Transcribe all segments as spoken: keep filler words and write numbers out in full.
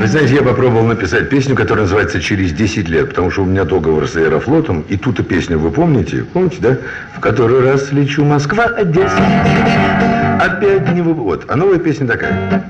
Вы знаете, я попробовал написать песню, которая называется «Через десять лет», потому что у меня договор с Аэрофлотом, и тут и песню вы помните? Помните, да? В который раз лечу Москва, Одесса, опять не вы... Вот, а новая песня такая.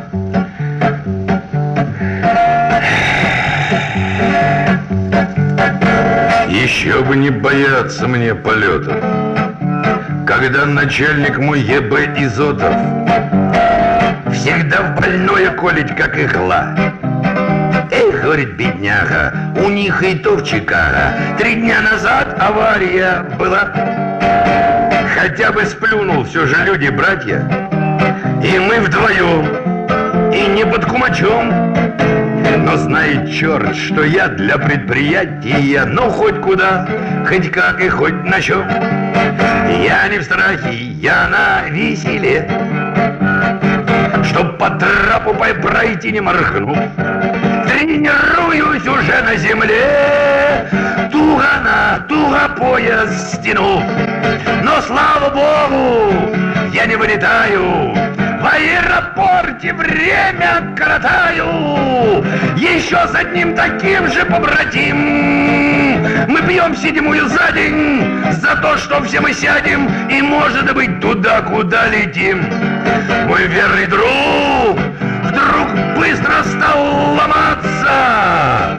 Еще бы не бояться мне полетов, когда начальник мой Е Б Изотов всегда в больное колить, как игла. Эх, говорит бедняга, у них и то в Чикаго три дня назад авария была. Хотя бы сплюнул, все же люди братья, и мы вдвоем, и не под кумачом. Но знает черт, что я для предприятия, ну хоть куда, хоть как и хоть на чем. Я не в страхе, я на веселе, чтоб по трапу пройти не моргнув. Тренируюсь уже на земле, туго на туго пояс стяну. Но слава богу, я не вылетаю, в аэропорте время коротаю. Еще с одним таким же побратим мы пьем седьмую за день за то, что все мы сядем и, может быть, туда, куда летим. Мой верный друг вдруг быстро стал ломаться.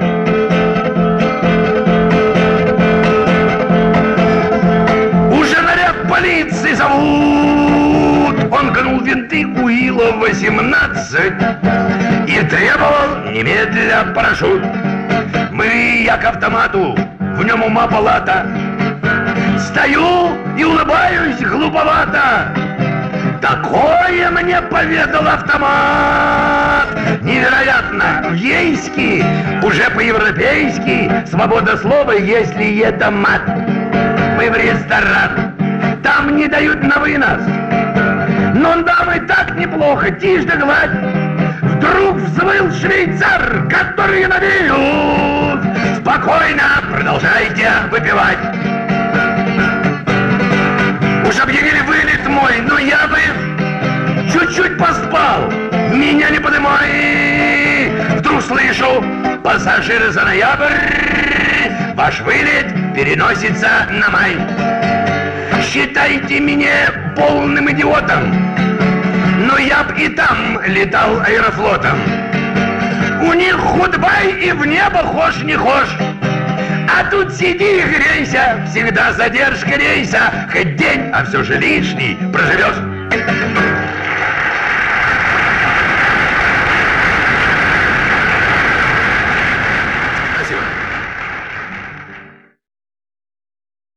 Уже наряд полиции зовут. Он гнул винты у Ила восемнадцать и требовал немедля парашют. Мы, я к автомату, в нем ума палата. Стою и улыбаюсь глуповато. Такое мне поведал автомат. Невероятно, в Ейске, уже по-европейски, свобода слова, если это мат. Мы в ресторан, там не дают на вынос, но дамы так неплохо, тишь да гладь. Вдруг взвыл швейцар, который навеют. Спокойно продолжайте выпивать. Уж объявили вылет мой, но я бы чуть-чуть поспал. Меня не подымай. Вдруг слышу, пассажиры за ноябрь, ваш вылет переносится на май. Считайте меня полным идиотом, но я б и там летал аэрофлотом. У них худбай и в небо хошь не хошь. А тут сиди и грейся, всегда задержка рейса. Хоть день, а все же лишний проживешь.